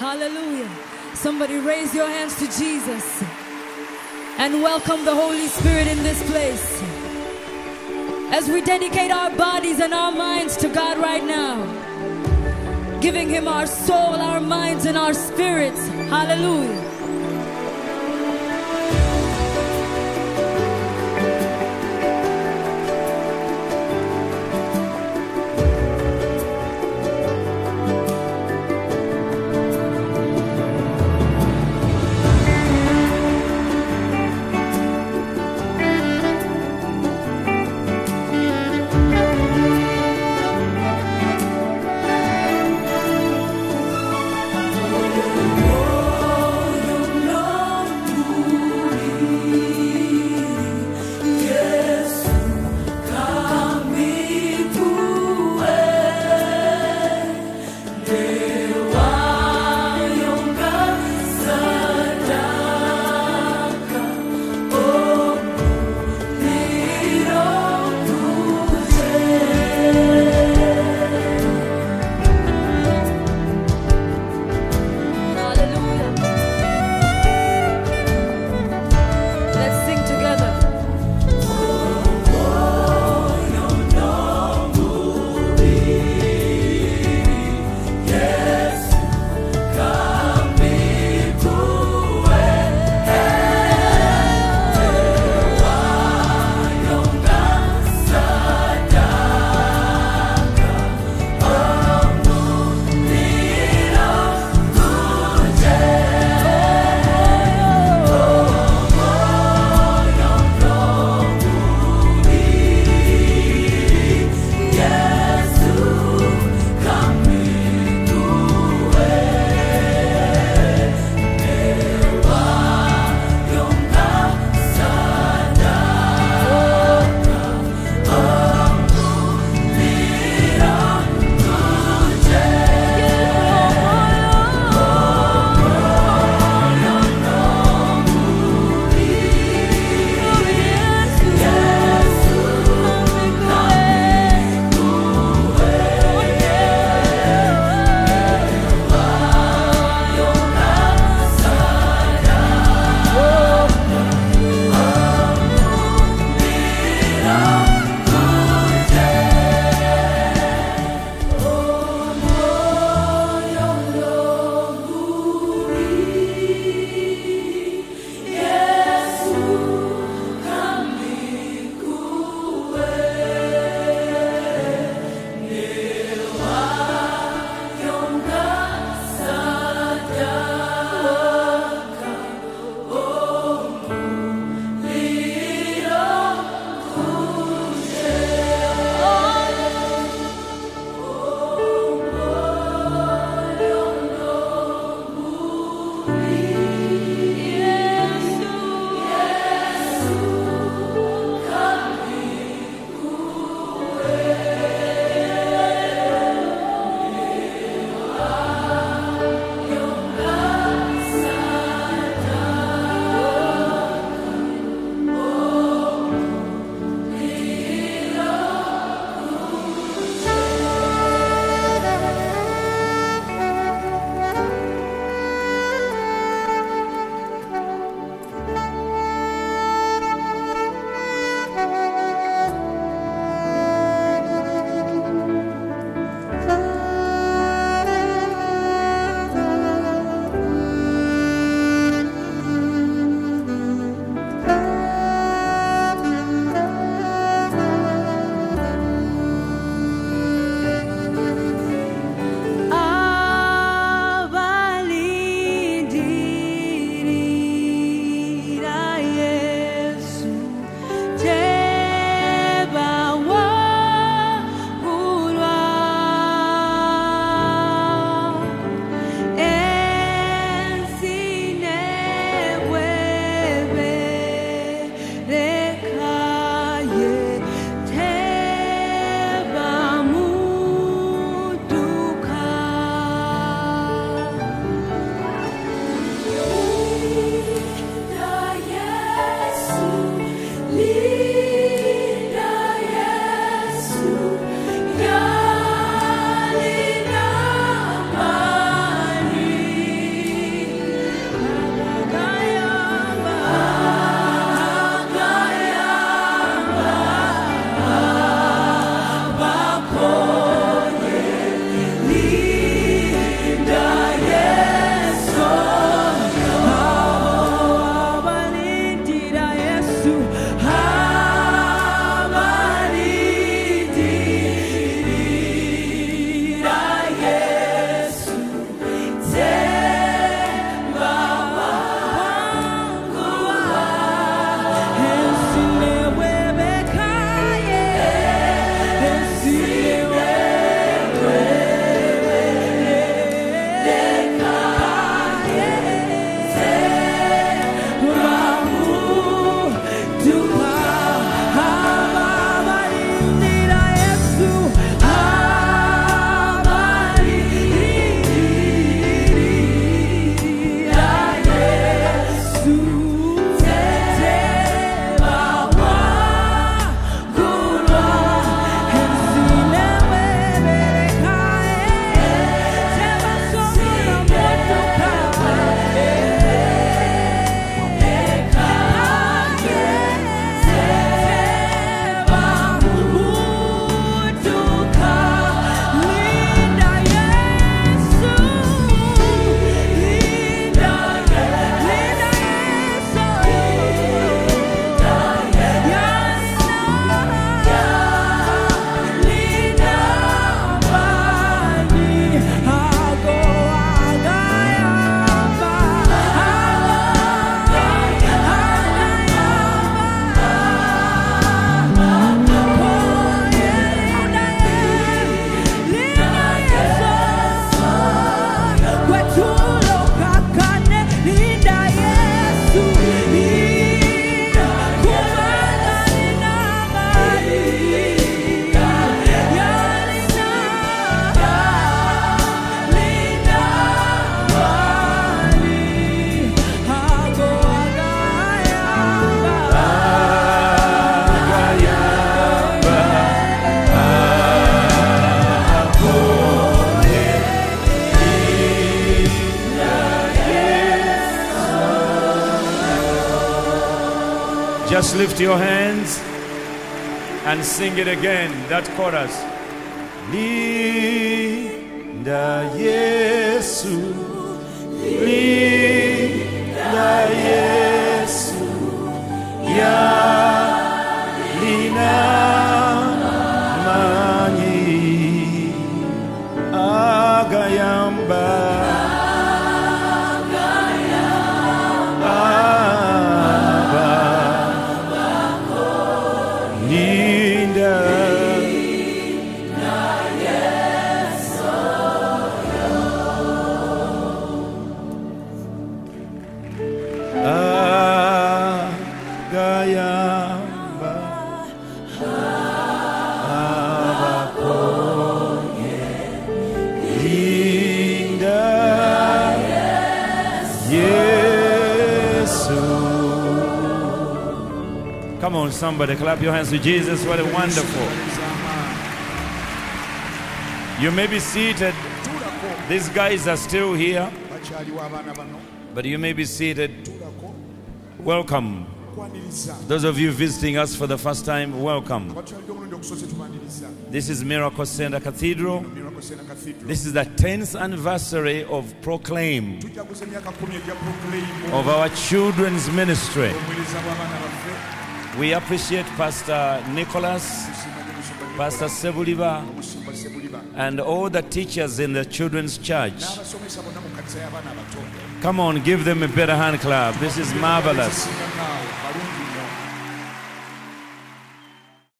Hallelujah. Somebody raise your hands to Jesus and welcome the Holy Spirit in this place. As we dedicate our bodies and our minds to God right now, giving Him our soul, our minds, and our spirits. Hallelujah. Oh, Just lift your hands and sing it again, that chorus. Linda Yesu, Linda Yesu, ya Lina Mani Agayamba. Come on, somebody, clap your hands to Jesus. What a wonderful. You may be seated. These guys are still here, but you may be seated. Welcome. Those of you visiting us for the first time, welcome. This is Miracle Center Cathedral. This is the 10th anniversary of Proclaim, of our children's ministry. We appreciate Pastor Nicholas, Pastor Sebuliba, and all the teachers in the children's church. Come on, give them a better hand clap. This is marvelous.